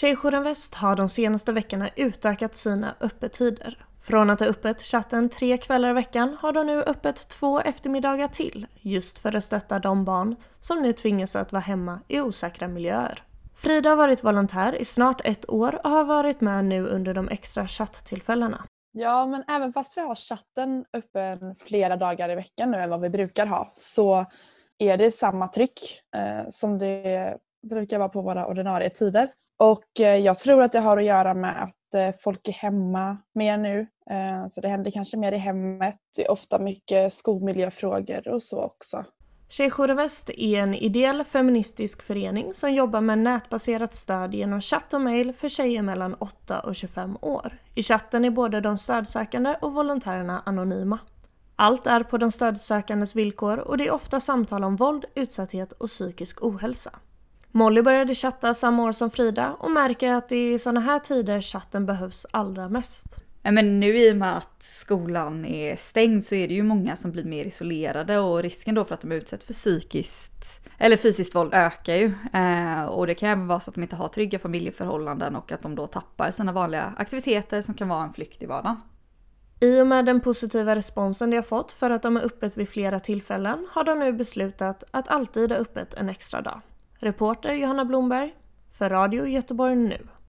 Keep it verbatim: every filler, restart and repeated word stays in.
Tjejjouren Väst har de senaste veckorna utökat sina öppettider. Från att ha öppet chatten tre kvällar i veckan har de nu öppet två eftermiddagar till, just för att stötta de barn som nu tvingas att vara hemma i osäkra miljöer. Frida har varit volontär i snart ett år och har varit med nu under de extra chatttillfällena. Ja, men även fast vi har chatten öppen flera dagar i veckan nu än vad vi brukar ha, så är det samma tryck eh, som det brukar vara på våra ordinarie tider. Och eh, jag tror att det har att göra med att eh, folk är hemma mer nu. Eh, så det händer kanske mer i hemmet. Det är ofta mycket skolmiljöfrågor och så också. Tjejjouren Väst är en ideell feministisk förening som jobbar med nätbaserat stöd genom chatt och mejl för tjejer mellan åtta och tjugofem år. I chatten är både de stödsökande och volontärerna anonyma. Allt är på de stödsökandes villkor och det är ofta samtal om våld, utsatthet och psykisk ohälsa. Molly började chatta samma år som Frida och märker att det är i sådana här tider chatten behövs allra mest. Men nu i och med att skolan är stängd så är det ju många som blir mer isolerade och risken då för att de är utsatt för psykiskt eller fysiskt våld ökar ju. Eh, och det kan även vara så att de inte har trygga familjeförhållanden och att de då tappar sina vanliga aktiviteter som kan vara en flykt i vardagen. I och med den positiva responsen de har fått för att de är öppet vid flera tillfällen har de nu beslutat att alltid ha öppet en extra dag. Reporter Johanna Blomberg för Radio Göteborg nu.